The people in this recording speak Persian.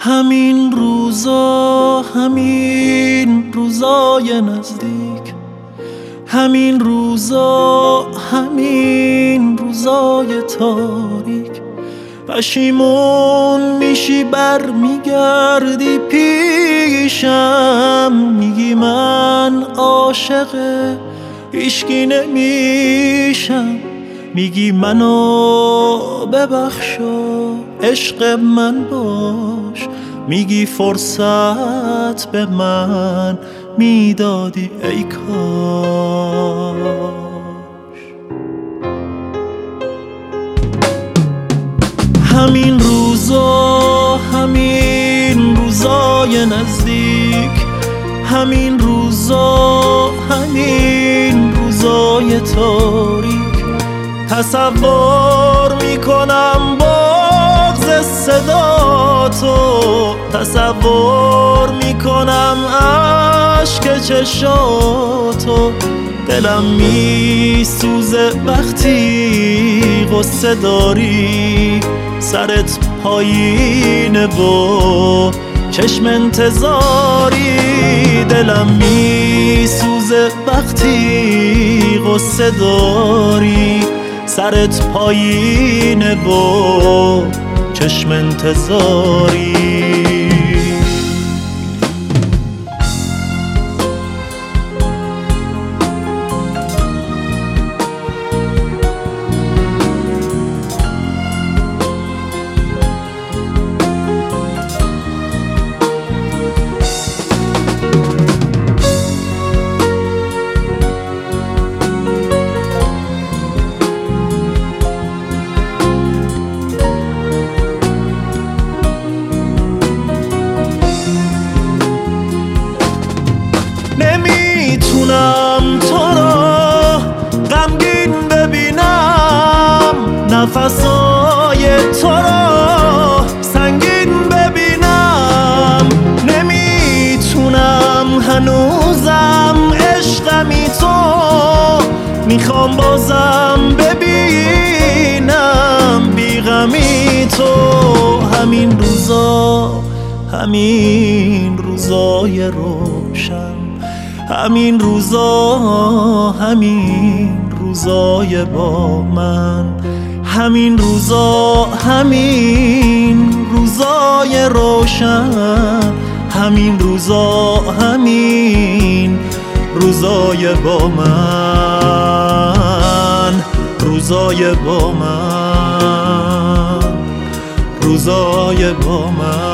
همین روزای نزدیک، همین روزای تاریک، پشیمون میشی برمیگردی پیشم، میگی من عاشق هیچکی نمیشم، میگی منو ببخشو عشق من باش، میگی فرصت به من میدادی ای کاش. همین روزای نزدیک، همین روزای تاریک، تصور میکنم بغض صدا تو، تصور میکنم عشق چشاتو، دلم میسوزه وقتی غصه داری، سرت پایینه و چشم انتظاری، دلم میسوزه وقتی غصه داری، سرت پایینه و چشم انتظاری. نمیتونم تو رو غمگین ببینم، نفسای تو رو سنگین ببینم، نمیتونم هنوزم عشقمی تو، میخوام بازم ببینم بیغمی تو. همین روزای روشن، همین روزای با من، همین روزای روشن، همین روزای با من، روزای با من، روزای با من.